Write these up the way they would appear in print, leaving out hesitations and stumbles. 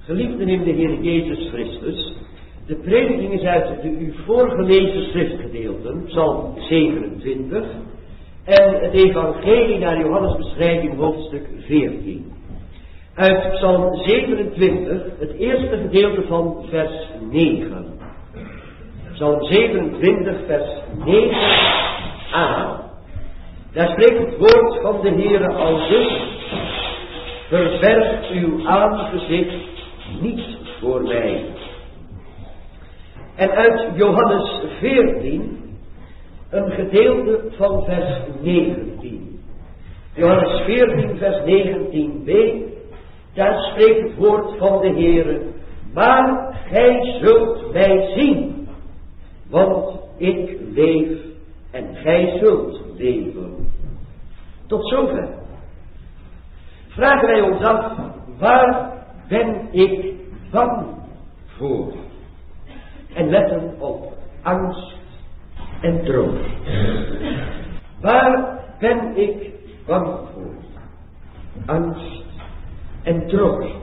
Geliefden in de Heer Jezus Christus, de prediking is uit de u voorgelezen schriftgedeelten, Psalm 27, en het evangelie naar Johannes beschrijving hoofdstuk 14. Uit Psalm 27, het eerste gedeelte van vers 9. Psalm 27, vers 9a. Daar spreekt het woord van de Heere aldus: verberg uw aangezicht niet voor mij. En uit Johannes 14, een gedeelte van vers 19. Johannes 14, vers 19b, daar spreekt het woord van de Heere: maar gij zult mij zien, want ik leef en gij zult leven. Tot zover. Vragen wij ons af, waar ben ik bang voor? En letten op angst en troost. Waar ben ik bang voor? Angst en troost.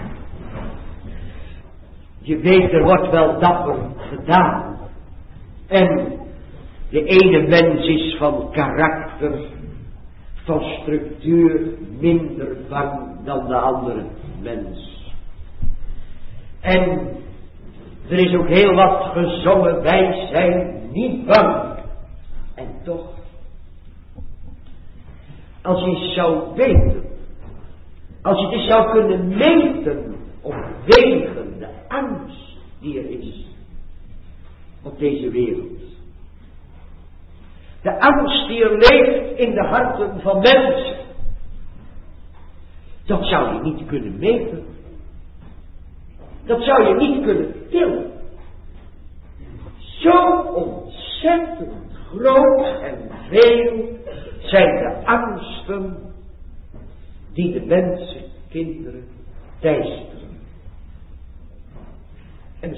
Je weet, er wordt wel dapper gedaan. En de ene mens is van karakter, van structuur minder bang dan de andere mens. En er is ook heel wat gezongen, wij zijn niet bang. En toch, als je zou weten, als je dus zou kunnen meten of wegen de angst die er is op deze wereld. De angst die er leeft in de harten van mensen. Dat zou je niet kunnen meten. Dat zou je niet kunnen tillen. Zo ontzettend groot en veel zijn de angsten die de mensen, kinderen, teisteren. En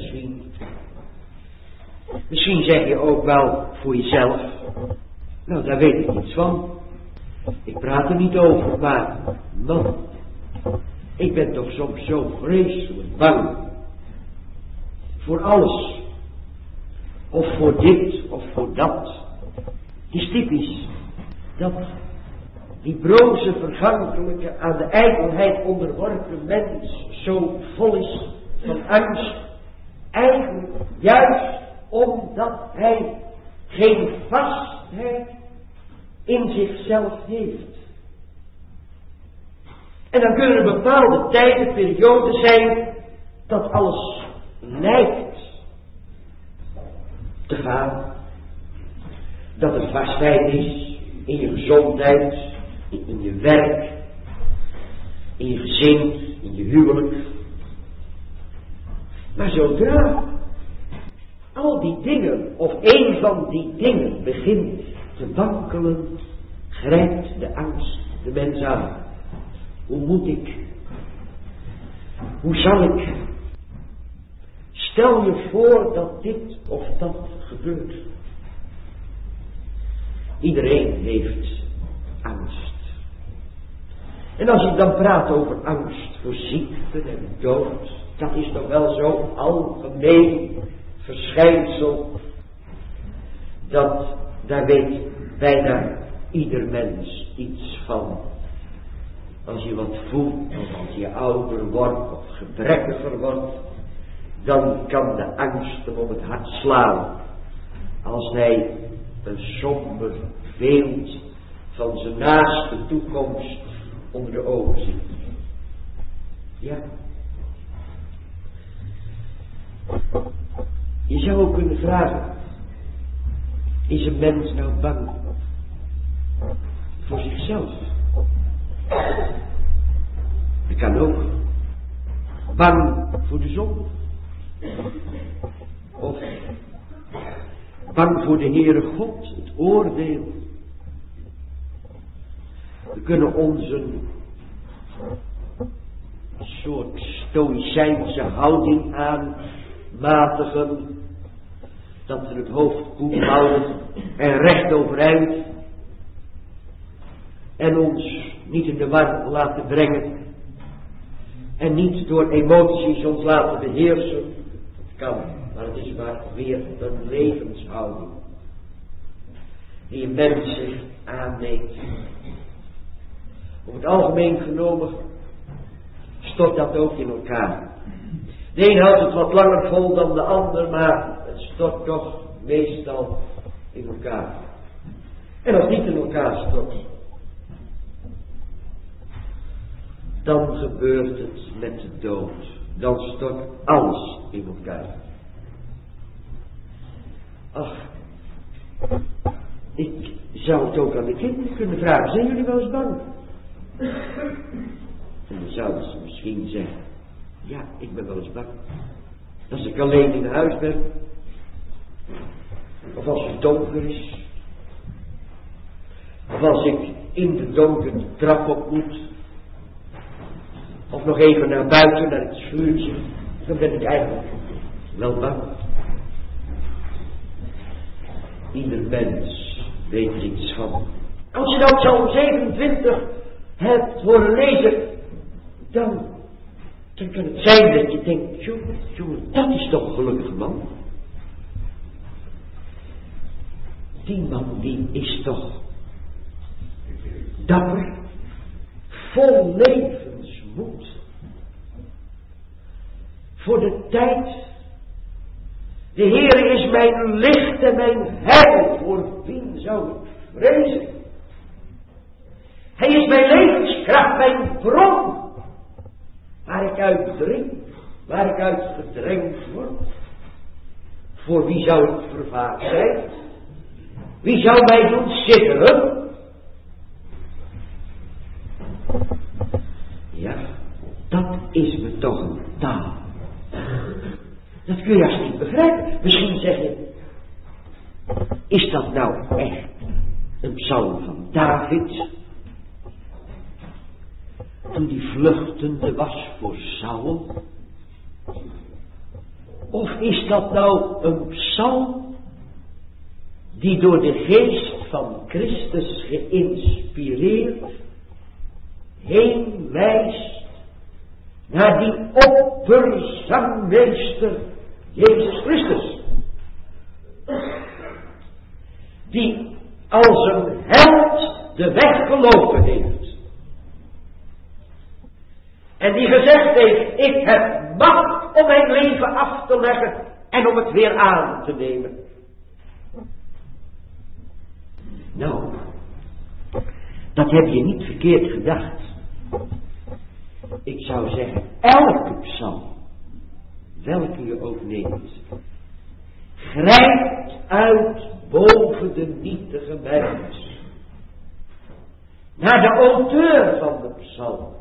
misschien zeg je ook wel voor jezelf: nou, daar weet ik niets van. Ik praat er niet over, maar man, ik ben toch soms zo vreselijk bang. Voor alles. Of voor dit, of voor dat. Het is typisch dat die broze, vergankelijke, aan de ijdelheid onderworpen mens zo vol is van angst. Eigenlijk juist omdat hij geen vastheid in zichzelf heeft. En dan kunnen er bepaalde tijden, perioden zijn, dat alles lijkt te gaan. Dat er vastheid is in je gezondheid, in je werk, in je gezin, in je huwelijk. Maar zodra al die dingen, of één van die dingen begint te wankelen, grijpt de angst de mens aan. Hoe moet ik? Hoe zal ik? Stel je voor dat dit of dat gebeurt. Iedereen heeft angst. En als je dan praat over angst voor ziekte en dood, dat is toch wel zo'n algemeen verschijnsel, dat daar weet bijna ieder mens iets van. Als je wat voelt, of als je ouder wordt, of gebrekkiger wordt, dan kan de angst hem om het hart slaan. Als hij een somber beeld van zijn naaste toekomst onder de ogen ziet. Ja. Je zou ook kunnen vragen: is een mens nou bang voor zichzelf? Dat kan ook. Bang voor de zon. Of bang voor de Heere God, het oordeel. We kunnen ons een soort stoïcijnse houding aanmatigen, dat we het hoofd koel houden en recht overeind en ons niet in de war laten brengen En niet door emoties ons laten beheersen. Het kan, maar het is maar weer een levenshouding. Die een mens zich aanneemt. Op het algemeen genomen stort dat ook in elkaar. De een houdt het wat langer vol dan de ander, maar het stort toch meestal in elkaar. En als het niet in elkaar stort, dan gebeurt het met de dood. Dan stort alles in elkaar. Ach, ik zou het ook aan de kinderen kunnen vragen. Zijn jullie wel eens bang? En dan zouden ze misschien zeggen, ja, ik ben wel eens bang. Als ik alleen in huis ben. Of als het donker is. Of als ik in de donker de trap op moet. Of nog even naar buiten, naar het schuurtje. Dan ben ik eigenlijk wel bang. Ieder mens weet er iets van. Als je nou Psalm 27 hebt horen lezen, dan kan het zijn dat je denkt, jongen, dat is toch een gelukkige man. Die man die is toch dapper, vol levensmoed. Voor de tijd. De Heer is mijn licht en mijn heil. Voor wie zou ik vrezen? Hij is mijn levenskracht, mijn bron. Waar ik uit drink, waar ik uit gedrenkt word. Voor wie zou ik vervaard zijn? Wie zou mij doen sidderen? Ja, dat is me toch een taal. Dat kun je als niet begrijpen. Misschien zeg je, is dat nou echt een psalm van David? Toen die vluchtende was voor Saul? Of is dat nou een psalm die door de geest van Christus geïnspireerd heen wijst naar die opperzangmeester Jezus Christus, die als een held de weg gelopen heeft en die gezegd heeft, ik heb macht om mijn leven af te leggen en om het weer aan te nemen. Nou, dat heb je niet verkeerd gedacht. Ik zou zeggen, elke psalm, welke je ook neemt, grijpt uit boven de nietige mens naar de auteur van de psalm.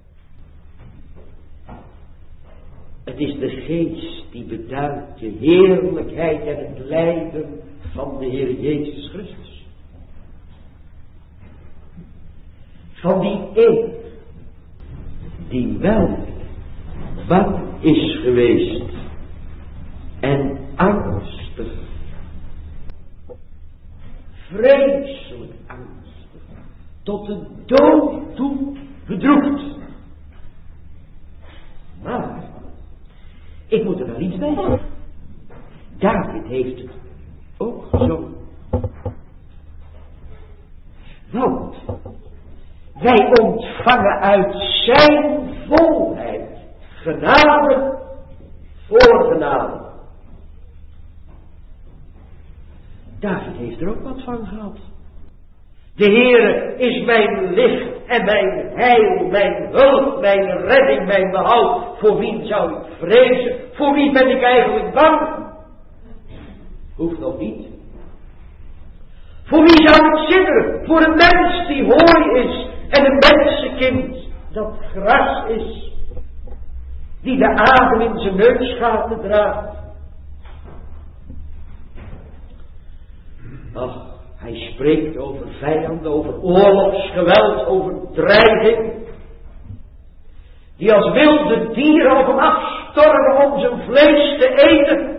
Het is de geest die beduidt de heerlijkheid en het lijden van de Heer Jezus Christus. Van die een die wel bang is geweest en angstig, vreselijk angstig, tot de dood toe bedroefd. Maar ik moet er wel iets bij zeggen. David heeft het ook zo. Want wij ontvangen uit zijn volheid genade voor genade. David heeft er ook wat van gehad. De Heere is mijn licht en mijn heil, mijn hulp, mijn redding, mijn behoud. Voor wie zou ik vrezen? Voor wie ben ik eigenlijk bang? Hoeft nog niet. Voor wie zou ik sidderen? Voor een mens die hooi is en een mensenkind dat gras is, die de adem in zijn neusgaten draagt. Ach, hij spreekt over vijanden, over oorlogsgeweld, over dreiging, die als wilde dieren op hem afstormen om zijn vlees te eten.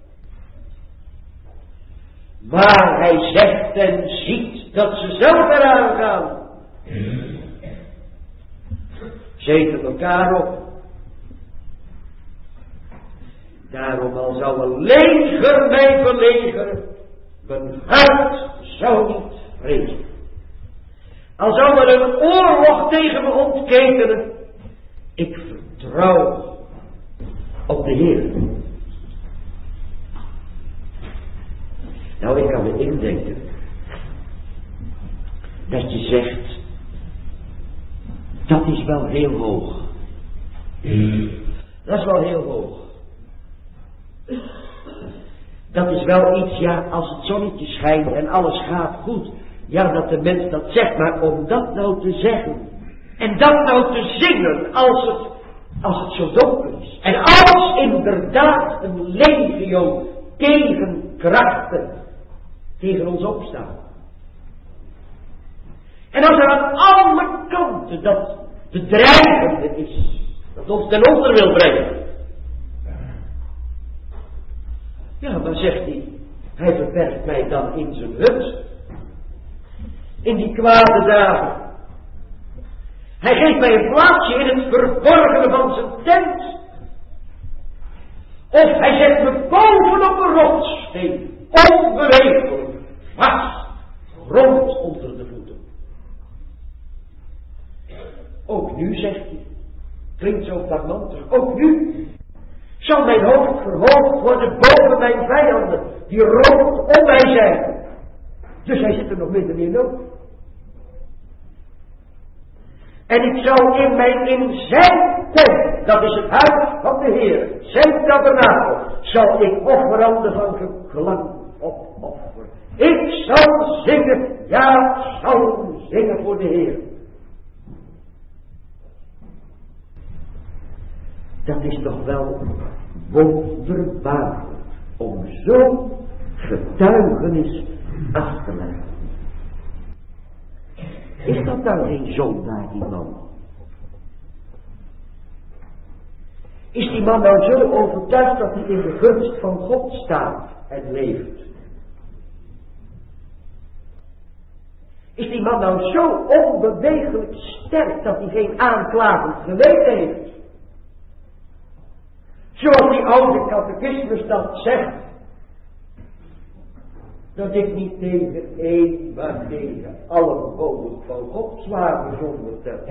Maar hij zegt en ziet dat ze zelf eraan gaan. Ze eten elkaar op. Daarom al zou een leger mij belegeren, mijn hart zou niet vrezen. Al zou er een oorlog tegen me ontketenen, ik vertrouw op de Heer. Nou, ik kan me indenken dat je zegt, dat is wel heel hoog. Dat is wel heel hoog. Dat is wel iets, ja, als het zonnetje schijnt en alles gaat goed. Ja, dat de mens dat zegt, maar om dat nou te zeggen. En dat nou te zingen als het zo donker is. En als inderdaad een legio tegenkrachten tegen ons opstaan. En als er aan alle kanten dat bedreigende is, dat ons ten onder wil brengen. Ja, maar zegt hij verbergt mij dan in zijn hut. In die kwade dagen. Hij geeft mij een plaatsje in het verborgene van zijn tent. Of hij zet me bovenop een rotssteen. Onbewegelijk. Vast. Grond onder de voeten. Ook nu, zegt hij. Klinkt zo flamantig. Ook nu zal mijn hoofd verhoogd worden boven mijn vijanden. Die rondom mij zijn. Dus hij zit er nog midden in ook. En ik zal in zijn tent, dat is het huis van de Heer, zijn tabernakel, zal ik offeranden van geklank opofferen. Ik zal zingen, ja, zal zingen voor de Heer. Dat is toch wel wonderbaarlijk om zo'n getuigenis af te leggen. Is dat dan geen zondaar, die man? Is die man nou zo overtuigd dat hij in de gunst van God staat en leeft? Is die man nou zo onbewegelijk sterk dat hij geen aanklagend geweten heeft? Zoals die oude catechismus dat zegt. Dat ik niet tegen één, maar tegen alle boden van God zwaar bezonderd heb.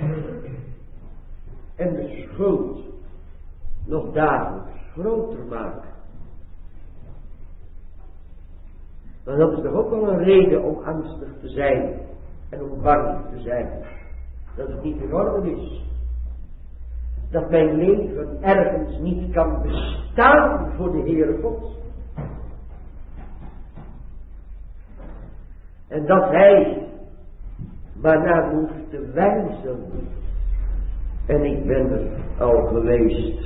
En de schuld nog dagelijks groter maken. Maar dat is toch ook wel een reden om angstig te zijn en om bang te zijn. Dat het niet in orde is. Dat mijn leven ergens niet kan bestaan voor de Heere God. En dat hij maar naar hoeft te wijzen. En ik ben er al geweest.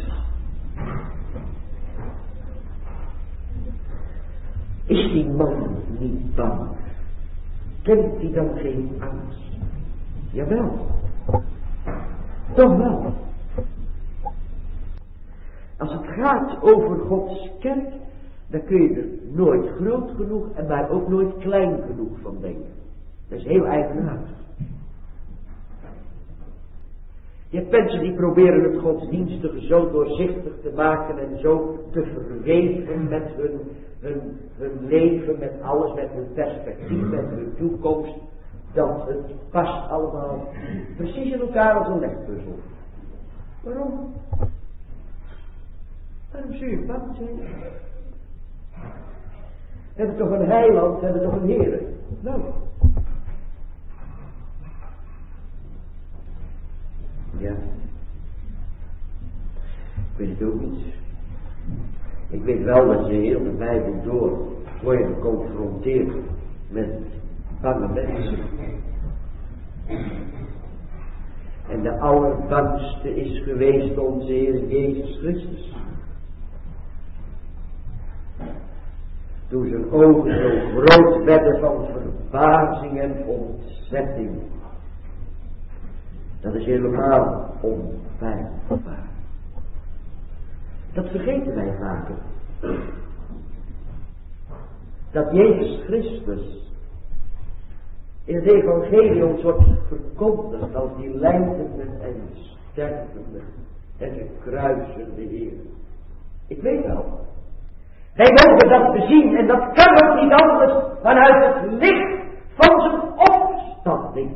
Is die man niet bang? Kent hij dan geen angst? Jawel. Toch wel. Als het gaat over Gods kerk, dan kun je er nooit groot genoeg en maar ook nooit klein genoeg van denken. Dat is heel eigenaardig. Je hebt mensen die proberen het godsdienstige zo doorzichtig te maken en zo te verweven met hun leven, met alles, met hun perspectief, met hun toekomst, dat het past allemaal precies in elkaar als een legpuzzel. Waarom? Waarom zul je bang zijn? We hebben toch een heiland, we hebben toch een Heer. Nou. Ja. Ik weet het ook niet. Ik weet wel dat je heel de Bijbel door word je geconfronteerd met bange mensen. En de allerbangste is geweest onze Heer Jezus Christus. Toen zijn ogen zo groot werden van verbazing en ontzetting. Dat is helemaal onfeilbaar. Dat vergeten wij vaker. Dat Jezus Christus in het evangelie ons wordt verkondigd als die lijdende en stervende en gekruisende Heer. Ik weet wel. Wij mogen dat bezien en dat kan ook niet anders vanuit het licht van zijn opstanding.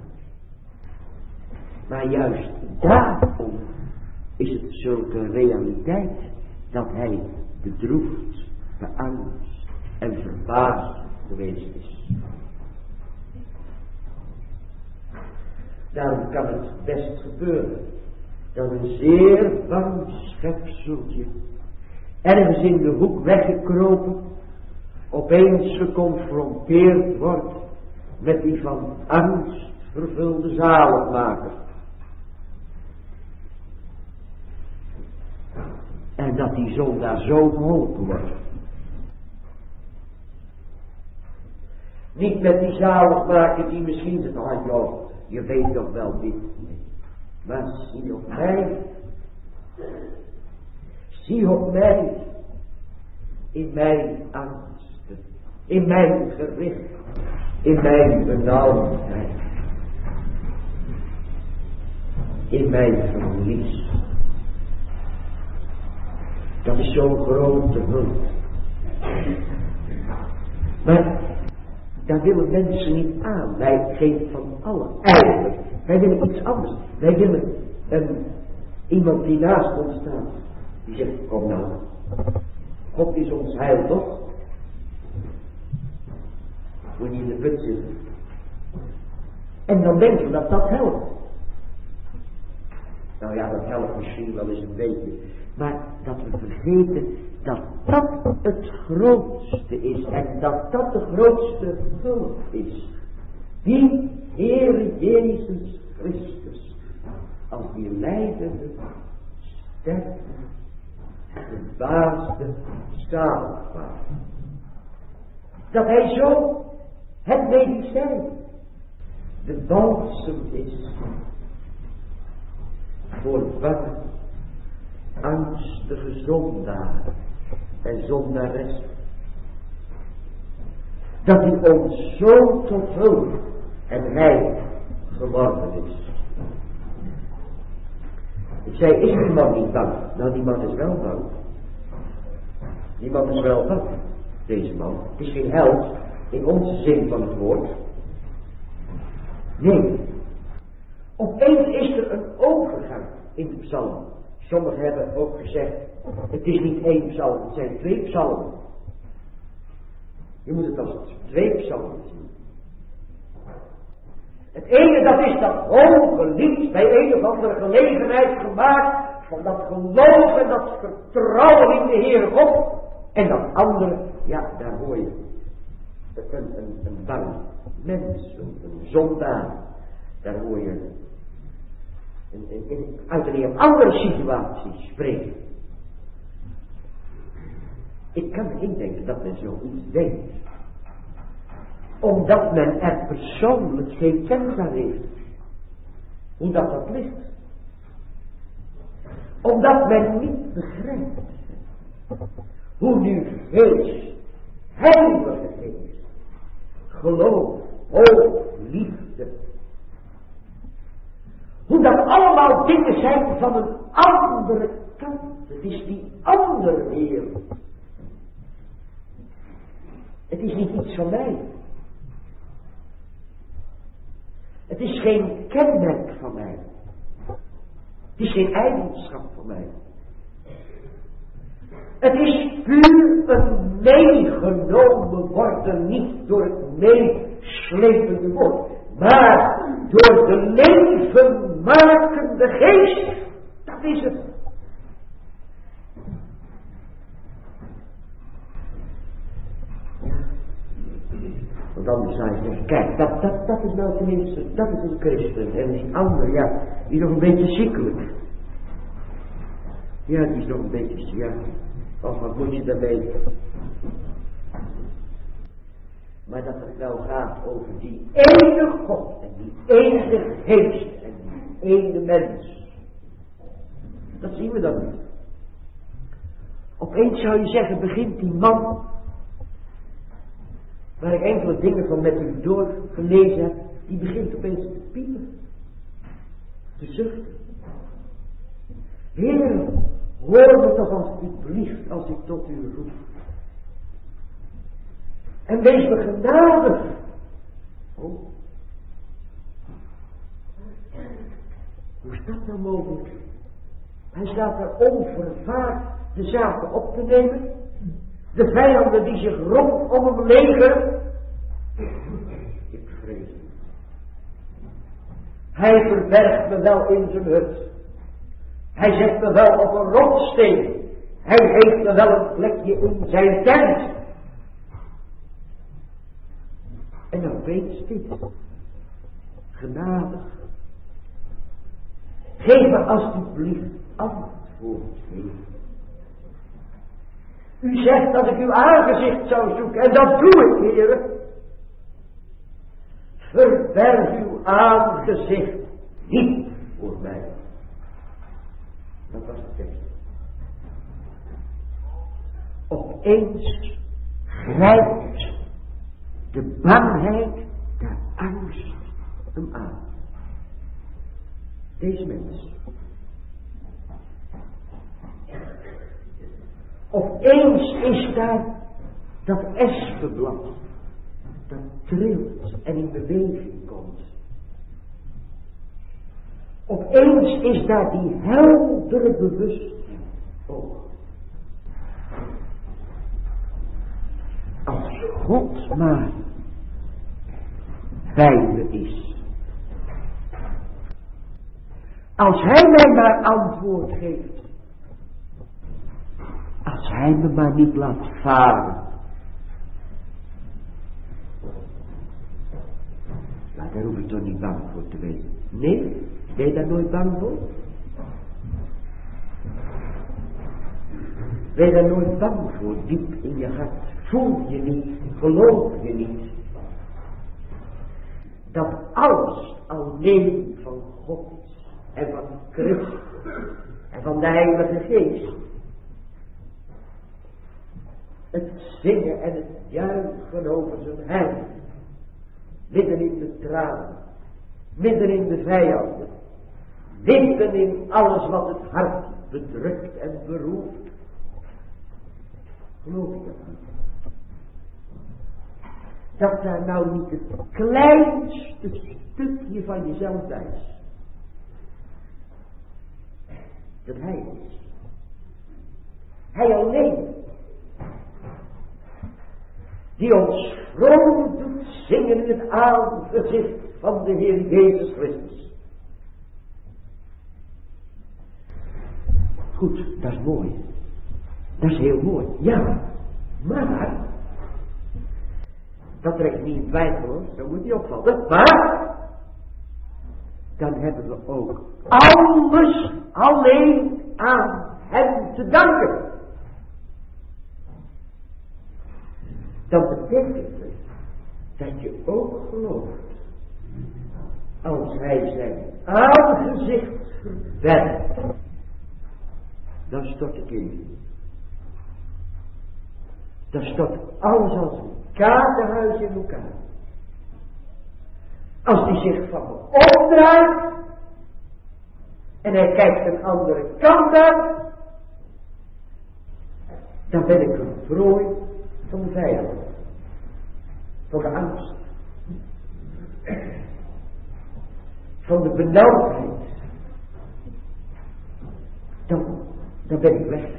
Maar juist daarom is het zulke realiteit dat hij bedroefd, beangst en verbaasd geweest is. Daarom kan het best gebeuren dat een zeer bang schepseltje, ergens in de hoek weggekropen, opeens geconfronteerd wordt met die van angst vervulde zaligmaker. En dat die zondaar zo geholpen wordt. Niet met die zaligmaker die misschien zegt, oh joh, je weet toch wel dit. Maar zie op mij. Zie op mij. In mijn angsten. In mijn gericht. In mijn benauwdheid. In mijn verlies. Dat is zo'n grote hulp. Maar daar willen mensen niet aan. Wij geven van alle eigenlijk. Wij willen iets anders. Wij willen iemand die naast ons staat. Die zegt, kom nou. God is ons heil toch? Moet je in de put zitten. En dan denken we dat dat helpt. Nou ja, dat helpt misschien wel eens een beetje. Maar dat we vergeten dat dat het grootste is. En dat dat de grootste hulp is. Die Heere Jezus Christus. Als die lijdende, sterke, verbaasde zaligmaker. Dat hij zo het medicijn, de balsem is. Voor bange, angstige zondaren en zondaressen. Dat hij ons zo tot hulp en rein geworden is. Ik zei, is die man niet bang? Nou, die man is wel bang. Die man is wel bang. Deze man. Het is geen held in onze zin van het woord. Nee. Opeens is er een overgang in de psalm. Sommigen hebben ook gezegd, het is niet één psalm, het zijn 2 psalmen. Je moet het als 2 psalmen zien. Het ene dat is dat hoge lied bij een of andere gelegenheid gemaakt van dat geloof en dat vertrouwen in de Heere God. En dat andere, ja, daar hoor je een bang mens, een zondaar. Daar hoor je uit een heel andere situatie spreken. Ik kan me indenken dat men zoiets denkt. Omdat men er persoonlijk geen kennis aan heeft. Hoe dat ligt. Omdat men niet begrijpt. Hoe nu geest, heilige geest, geloof, hoop, liefde. Hoe dat allemaal dingen zijn van een andere kant. Het is die andere wereld. Het is niet iets van mij. Het is geen kenmerk van mij. Het is geen eigenschap van mij. Het is puur een meegenomen worden, niet door het meeslepende woord, maar door de levenmakende geest. Dat is het. Want anders zou je zeggen, kijk, dat is nou tenminste, dat is een christen. En die andere, ja, die is nog een beetje ziekelijk. Ja, die is nog een beetje, ja, of wat moet je daarmee? Maar dat het wel gaat over die ene God en die ene geest en die ene mens. Dat zien we dan niet. Opeens zou je zeggen, begint die man, waar ik enkele dingen van met u doorgelezen heb, die begint opeens te piepen. Te zuchten. Heer, hoor me toch alsjeblieft als ik tot u roep. En wees me genadig. Oh. Hoe is dat nou mogelijk? Hij staat er onvervaard de zaken op te nemen. De vijanden die zich rondom hem legeren. Ik vrees het. Hij verbergt me wel in zijn hut. Hij zet me wel op een rotsteen. Hij heeft me wel een plekje in zijn tent. En dan weet dit. Genadig. Geef me alsjeblieft antwoord, Heer. U zegt dat ik uw aangezicht zou zoeken. En dat doe ik, Heer. Verberg uw aangezicht niet voor mij. Dat was het tekst. Opeens grijpt de bangheid, de angst hem aan. Deze mens. Opeens is daar dat espenblad dat trilt en in beweging komt. Opeens is daar die heldere bewustzijn ook. Als God maar bij me is. Als hij mij maar antwoord geeft. Als hij me maar niet laat varen. Maar daar hoef ik toch niet bang voor te wezen. Nee, ben je daar nooit bang voor? Ben je daar nooit bang voor, diep in je hart? Voel je niet, geloof je niet, dat alles alleen van God is, en van Christus, en van de Heilige Geest. Het zingen en het juichen over zijn heil, midden in de tranen, midden in de vijanden, midden in alles wat het hart bedrukt en beroert. Geloof je dat niet? Dat daar nou niet het kleinste stukje van jezelf bij is. Dat hij is. Hij alleen. Die ons vroom doet zingen in het aangezicht van de Heer Jezus Christus. Goed, dat is mooi. Dat is heel mooi. Ja, maar dat trekt niet in twijfel hoor, zo moet je opvallen. Maar dan hebben we ook alles alleen aan hem te danken. Dat betekent dat je ook gelooft. Als hij zijn aangezicht verbergt, dan stort ik in. Dan stort alles als een kaartenhuis in elkaar. Als hij zich van me opdraait en hij kijkt een andere kant uit, dan ben ik een prooi van de vijand, van de angst, van de benauwdheid. Dan ben ik weg.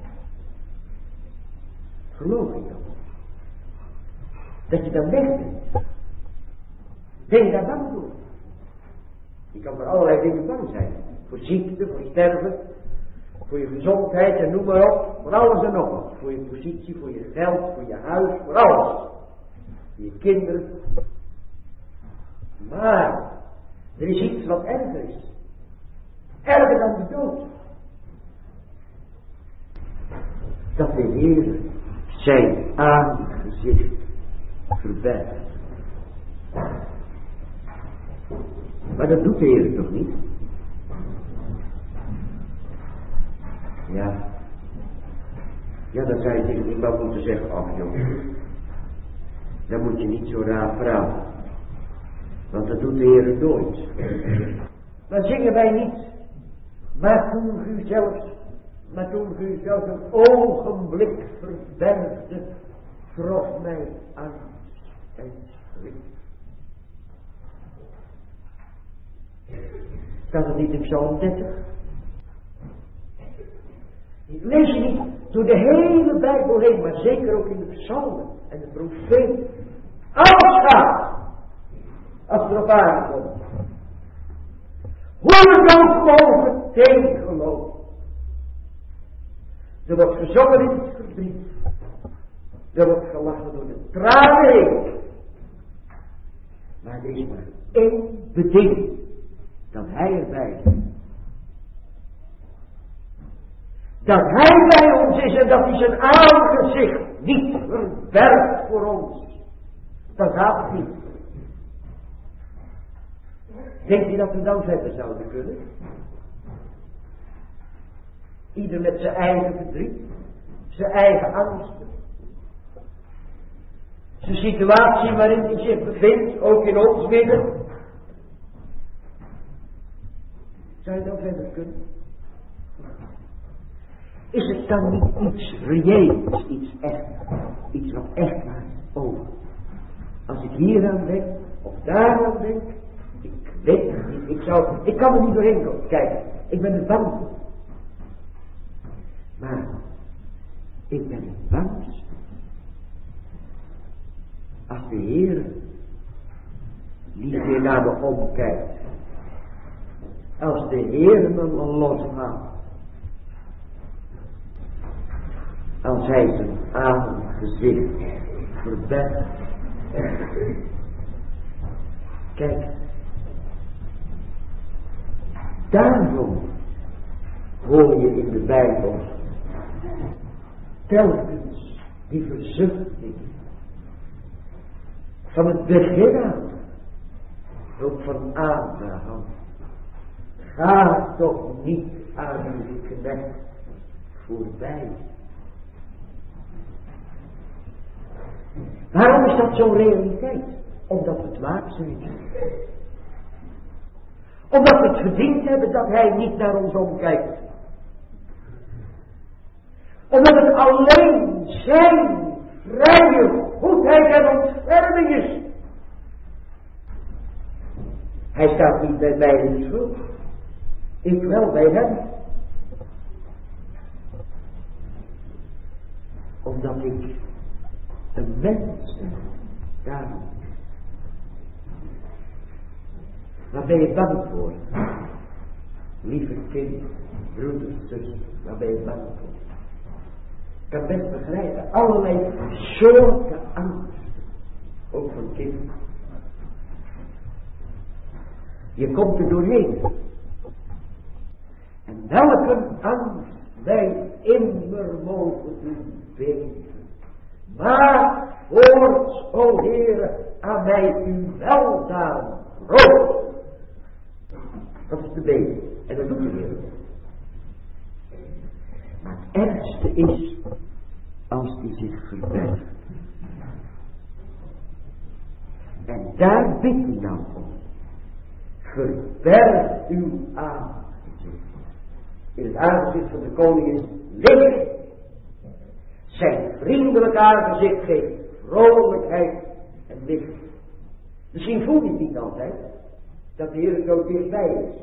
Geloof ik dat? Dat je dan weg bent. Ben je daar bang voor? Je kan voor allerlei dingen bang zijn. Voor ziekte, voor sterven, voor je gezondheid en noem maar op. Voor alles en nog wat. Voor je positie, voor je geld, voor je huis, voor alles. Voor je kinderen. Maar er is iets wat erger is. Erger dan de dood. Dat de Heer zijn aangezicht verbergt. Maar dat doet de Heer toch niet? Ja, dan zou je tegen iemand moeten zeggen, ach jongen, dan moet je niet zo raar praten. Want dat doet de Heer nooit. Maar zingen wij niet, maar toen u zelfs een ogenblik verbergde trof mij angst en schrik. Staat het niet in Psalm 30? Lees je niet door de hele Bijbel heen, maar zeker ook in de psalmen en de profeten. Alles gaat als het erop aankomt. Hoe we ook mogen tegengeloven. Er wordt gezongen in het verdriet. Er wordt gelachen door de tranen heen. Maar er is maar één beding. Dat hij erbij is. Dat hij bij ons is en dat hij zijn aangezicht niet verbergt voor ons. Dat gaat niet. Denk je dat we dan verder zouden kunnen? Ieder met zijn eigen verdriet, zijn eigen angsten. Zijn situatie waarin hij zich bevindt, ook in ons midden. Zou je dan verder kunnen? Is het dan niet iets reëels, iets echt, iets wat echt waar is? Oh, als ik hier aan denk, of daar aan denk, ik weet het niet, ik kan er niet doorheen komen. Kijk, ik ben er bang voor. Maar, ik ben het bangst als de Heer niet meer naar me omkijkt. Als de Heer me losmaakt. Als hij zijn aangezicht verbergt. Kijk. Daarom hoor je in de Bijbel telkens die verzuchting van het begin aan. Ook van Abraham. Ga toch niet aan uw knecht voorbij. Waarom is dat zo'n realiteit? Omdat we het waard zijn. Omdat we het verdiend hebben dat hij niet naar ons omkijkt. Omdat het alleen zijn vrije goedheid en ontferming is. Hij staat niet bij mij in de schuld. Ik wel bij hem. Omdat ik een mens ben. Daarom. Waar ben je bang voor? Lieve kind, broeder, zus, waar ben je bang voor? Ik kan best begrijpen, allerlei soorten angst. Ook van kinderen. Je komt er doorheen. En welke angst wij immer mogen doen beven. Maak voort, o Heere, aan mij uw weldaan groot. Dat is de beden. En dat doet de Heer. Maar het ergste is als die zich verbergt. En daar bid ik nou om. Verberg uw aangezicht. In het aangezicht van de koning is licht. Zijn vriendelijk aangezicht geeft vrolijkheid en licht. Misschien voel je het niet altijd. Dat de Heer zo dichtbij is.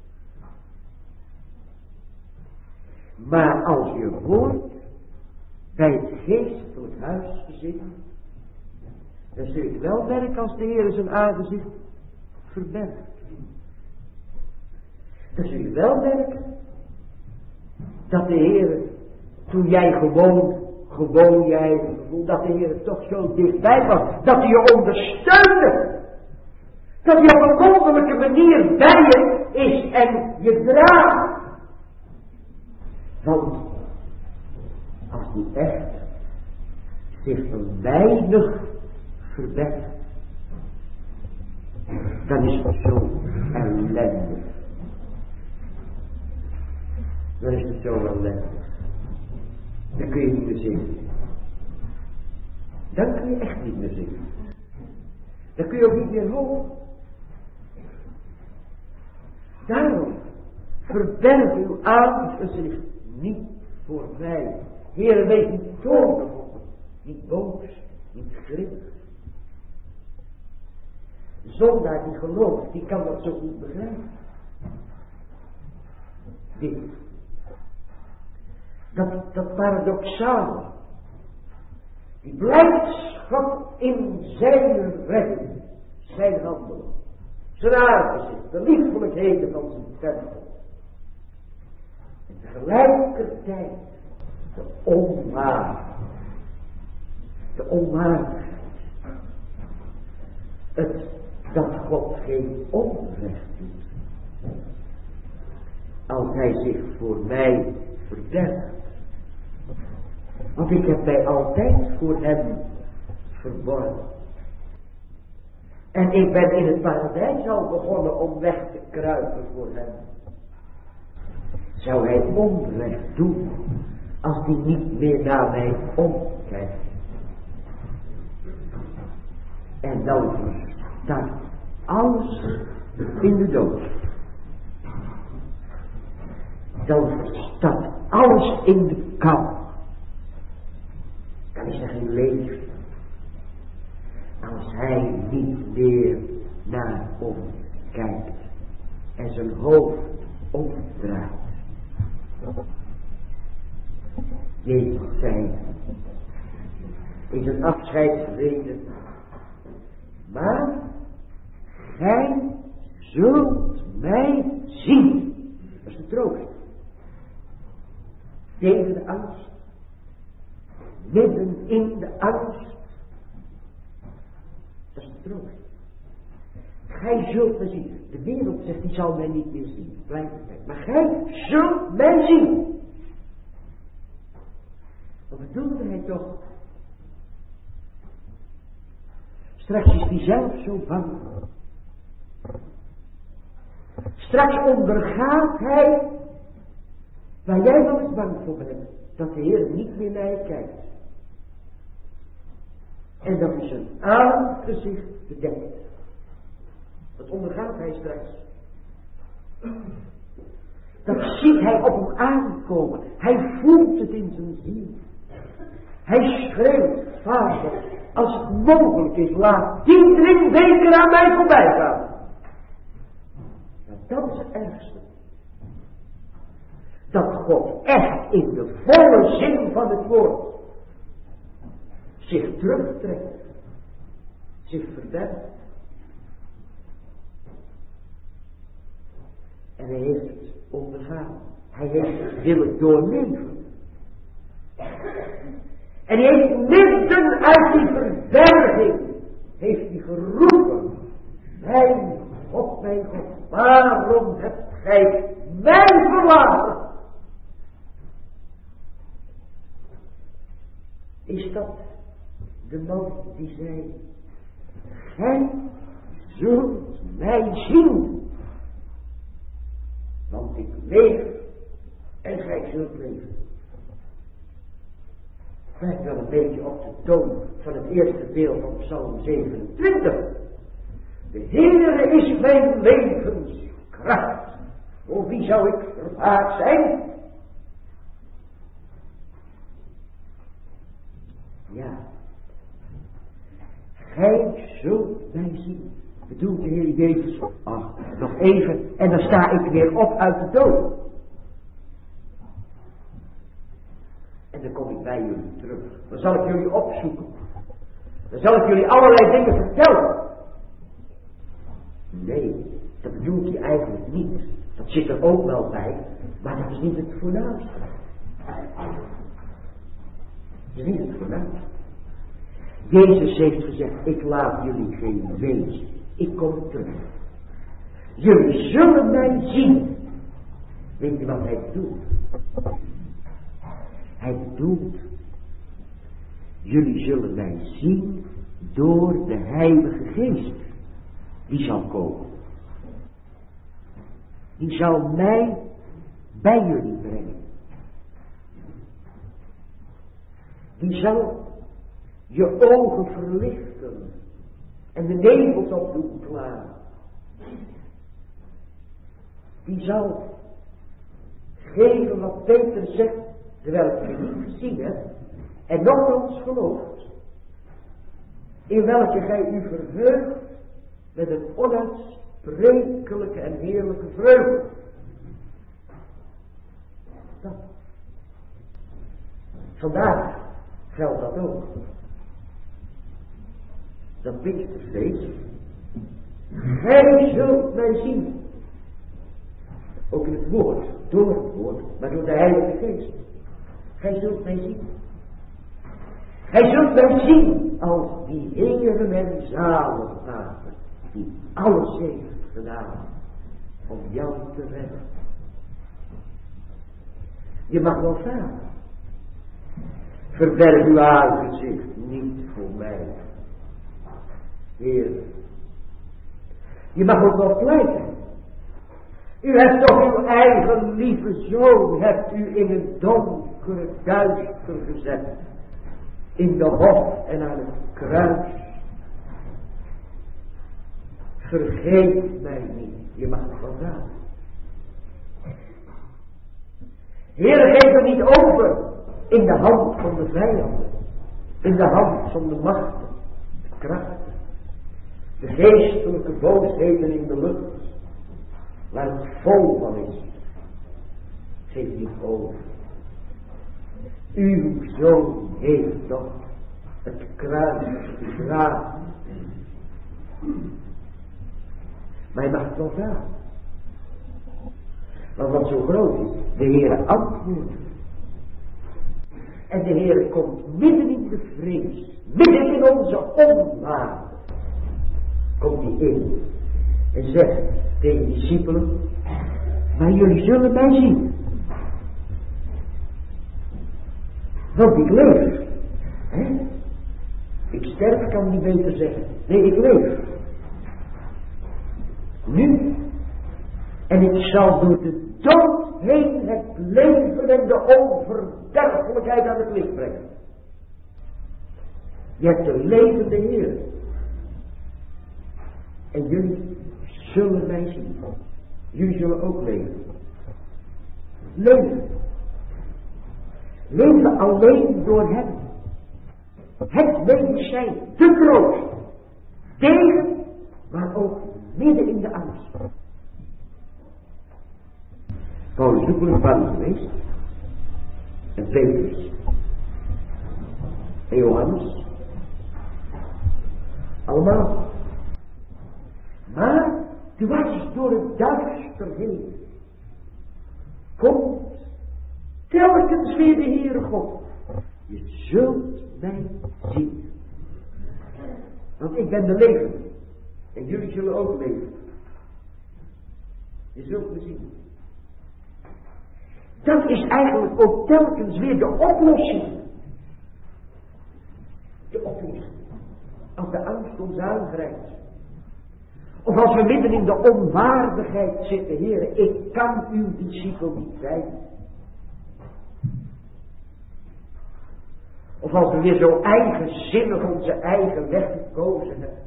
Maar als je hoort bij het geestelijk huisgezin, dan zul je het wel merken als de Heer zijn aangezicht verbergt. Dan zul je wel merken dat de Heer, toen jij gewoon jij gevoel, dat de Heer toch zo dichtbij was, dat hij je ondersteunde. Dat hij op een wonderlijke manier bij je is en je draagt. Want als die echt zich een weinig verbergt, dan is het zo ellendig. Dan is het zo ellendig. Dan kun je niet meer zingen. Dan kun je echt niet meer zingen. Dan kun je ook niet meer horen. Daarom verberg uw aangezicht niet voor mij. Heere, wees niet toornig op me, niet boos. niet grimmig. De zondaar die gelooft, die kan dat zo goed begrijpen. Dit. Dat paradoxale. Die blijdschap in zijn redding, zijn handelen, zijn aangezicht, de liefelijkheden van zijn tempel. En tegelijkertijd de onwaarheid. De onwaardigheid. Het dat God geen onrecht doet. Als hij zich voor mij verbergt. Want ik heb mij altijd voor hem verborgen. En ik ben in het paradijs al begonnen om weg te kruipen voor hem. Zou hij onrecht doen als hij niet meer naar mij omkijkt? En dan verstaat alles in de dood. Dan verstaat alles in de kou. Dan is er geen leven. Als hij niet meer naar ons kijkt en zijn hoofd omdraait. Jezus zei in zijn afscheidsrede: maar gij zult mij zien. Dat is de troost. Tegen de angst. Midden in de angst. Dat is de troost. Gij zult mij zien. De wereld zegt, die zal mij niet meer zien. Blijf erbij. Maar gij zult mij zien. Wat bedoelde hij toch? Straks is hij zelf zo bang. Straks ondergaat hij waar jij wel eens bang voor bent. Dat de Heer niet meer naar je kijkt. En dat is zijn aangezicht bedekt. Dat ondergaat hij straks. Dat ziet hij op hem aankomen. Hij voelt het in zijn ziel. Hij schreeuwt: Vader, als het mogelijk is, laat die drinkbeker aan mij voorbij gaan. Maar dat is het ergste. Dat God echt in de volle zin van het woord zich terugtrekt. Zich verbergt. En hij heeft het ondergaan. Hij heeft het willen doorleven. En hij heeft midden uit die verberging heeft hij geroepen: mijn God, waarom hebt gij mij verlaten? Is dat de man die zei: gij zult mij zien, want ik leef en gij zult leven. Lijkt wel een beetje op de toon van het eerste deel van Psalm 27. De Heere is mijn levenskracht. Voor wie zou ik vervaard zijn? Ja. Gij zult mij zien. Bedoelt de Heer Jezus. Ach, nog even en dan sta ik weer op uit de dood. En dan kom ik bij jullie terug. Dan zal ik jullie opzoeken. Dan zal ik jullie allerlei dingen vertellen. Nee, dat bedoelt hij eigenlijk niet. Dat zit er ook wel bij. Maar dat is niet het voornaamste. Dat is niet het voornaamste. Jezus heeft gezegd: ik laat jullie geen wees. Ik kom terug. Jullie zullen mij zien. Weet je wat hij doet? Hij bedoelt: jullie zullen mij zien door de Heilige Geest. Die zal komen. Die zal mij bij jullie brengen. Die zal je ogen verlichten en de nevels op doen klaren. Die zal geven wat Peter zegt, terwijl ik je niet gezien heb en nogmaals gelooft. in welke gij u verheugt met een onuitsprekelijke en heerlijke vreugde. Dat. Vandaag geldt dat ook. Dat Pinksterfeest. Gij zult mij zien. Ook in het woord, door het woord, maar door de Heilige Geest. Gij zult mij zien. Gij zult mij zien als die Heere en zaligmaker, die alles heeft gedaan om jou te redden. Je mag wel vragen. Verberg uw aangezicht niet voor mij. Heer. Je mag ook wel pleiten. U hebt toch uw eigen lieve zoon, hebt u in het donkere duister gezet. In de hof en aan het kruis. Vergeet mij niet. Je mag het wel vragen. Heer, geef er niet over in de hand van de vijanden. In de hand van de machten. De krachten. De geestelijke boosheden in de lucht. Waar het vol van is. Geef niet over. Uw zoon heeft toch het kruis gedragen. Maar je mag het wel vragen. Want wat zo groot is, de Heere antwoordt. En de Heere komt midden in de vrees, midden in onze onwaarde, komt hij in en zegt tegen de discipelen, maar jullie zullen mij zien. Want ik leef. Hè? Ik sterf, kan niet beter zeggen. Nee, ik leef. Nu. En ik zal door de dood heen het leven en de onverderfelijkheid aan het licht brengen. Je hebt de levende Heer. En jullie zullen mij zien. Jullie zullen ook leven. Leven. Leven alleen door hem. Het medicijn, de troost. Tegen, maar ook midden in de angst. Paulus is ook een vader geweest. En Petrus. En Johannes. Allemaal. Maar dwars door het duister heen komt telkens weer de Heere God. Je zult mij zien. Want ik ben de levende. En jullie zullen ook leven. Je zult me zien. Dat is eigenlijk ook telkens weer de oplossing. De oplossing. Als de angst ons aangrijpt. Of als we midden in de onwaardigheid zitten. Heere, ik kan uw discipel niet zijn. Of als we weer zo eigenzinnig onze eigen weg gekozen hebben.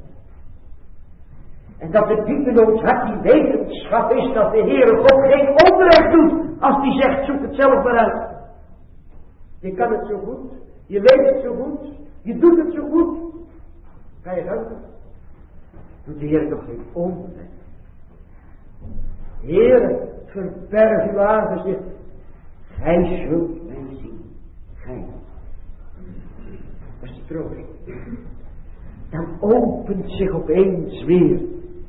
En dat het diep in ons hart die wetenschap is dat de Heere God geen onrecht doet. Als die zegt, zoek het zelf maar uit. Je kan het zo goed. Je weet het zo goed. Je doet het zo goed. Ga je helpen? Doet de Heer toch geen onrecht? Heere, verberg uw aangezicht. Gij zult mij zien. Gij. Dat is de troost. Dan opent zich opeens weer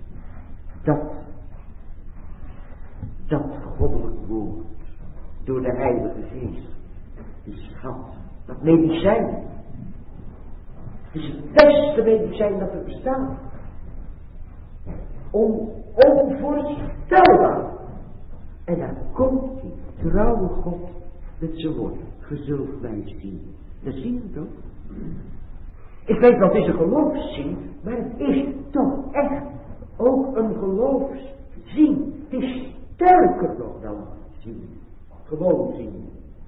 dat goddelijk woord door de Heilige Geest. Die schat, dat medicijn. Het is het beste medicijn dat er bestaat. Onvoorstelbaar. En dan komt die trouwe God met zijn woord. Ge zult mij zien. Dat zien we toch? Ik weet wat is een geloofszien, maar het is toch echt ook een geloofszien. Het is sterker nog dan zien. Gewoon zien.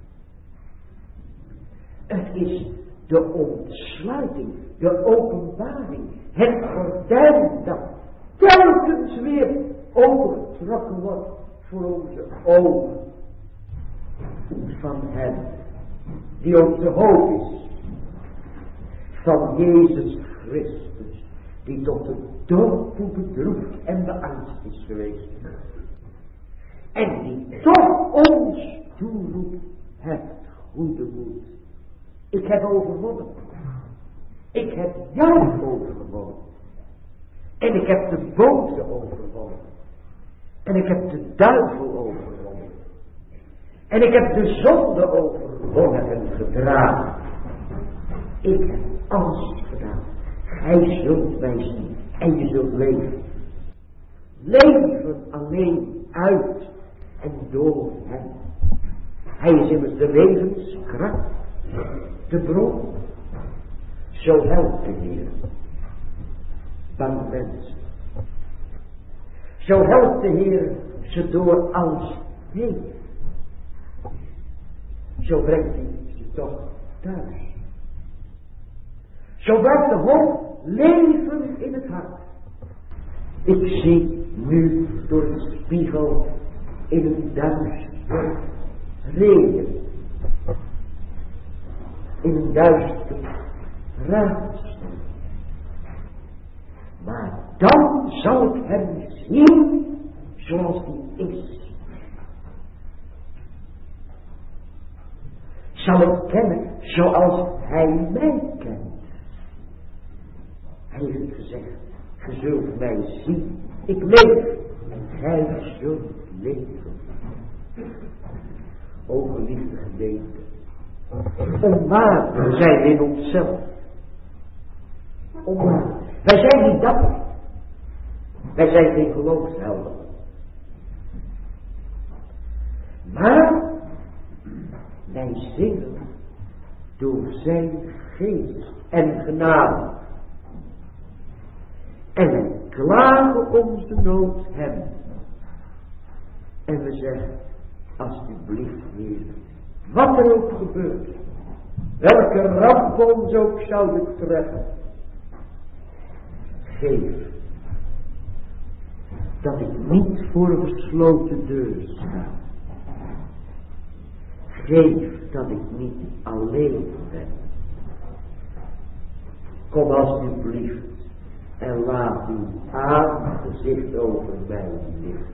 Het is de ontsluiting, de openbaring, het gordijn dat telkens weer overgetrokken wordt voor onze ogen. Van hem, die onze hoop is. Van Jezus Christus, die tot de dood toe bedroefd en beangst is geweest. En die toch ons toeroept, hebt goede moed. Ik heb overwonnen. Ik heb jou overwonnen. En ik heb de boze overwonnen. En ik heb de duivel overwonnen. En ik heb de zonde overwonnen en gedragen. Ik heb alles gedaan. Gij zult mij zien. En je zult leven. Leven alleen uit en door hem. Hij is immers de levenskracht. De bron. Zo helpt de Heer. Bange mensen. Zo helpt de Heer ze door alles heen. Zo brengt hij ze toch thuis. Zo blijft de hoop leven in het hart. Ik zie nu door de spiegel in een duister regen. In een duister raadsel. Maar dan zal ik hem zien zoals hij is. Zal ik kennen zoals hij mij kent. Hij heeft gezegd, ge zult mij zien. Ik leef en gij zult leven. O geliefde gemeente. Onwaar zijn we in onszelf. Onwaar. Wij zijn niet dapper. Wij zijn geen geloofshelden. Maar wij zingen door zijn geest en genade. En wij klagen onze nood hem. En we zeggen, alsjeblieft Heer, wat er ook gebeurt, welke ramp ons ook zouden treffen, geef dat ik niet voor een gesloten deur sta. Geef dat ik niet alleen ben. Kom alsjeblieft en laat uw aangezicht over mij lichten.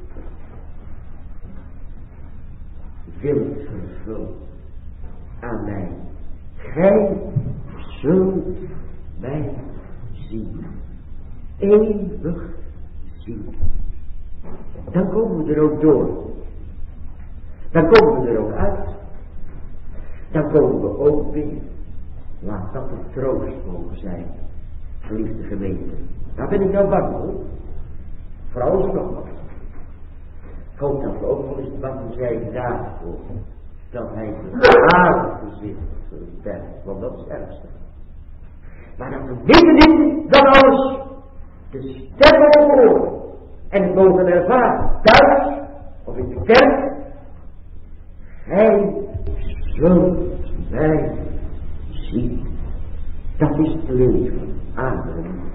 Wilt vervuld aan mij. Gij zult mij zien. Eeuwig zien. Dan komen we er ook door. Dan komen we er ook uit. Dan komen we ook binnen. Laat dat een troost mogen zijn. Geliefde gemeente. Daar ben ik nou bang voor. Vooral zo nog wat. Ik hoop dat we ook wel eens bang zijn daarvoor. Dat hij het aangezicht verbergt. Want dat is het ergste. Maar dat we middenin dat alles de stem horen. En het mogen ervaren. Thuis of in de kerk. Hij zult mij zien. Dat is het leven. Amen.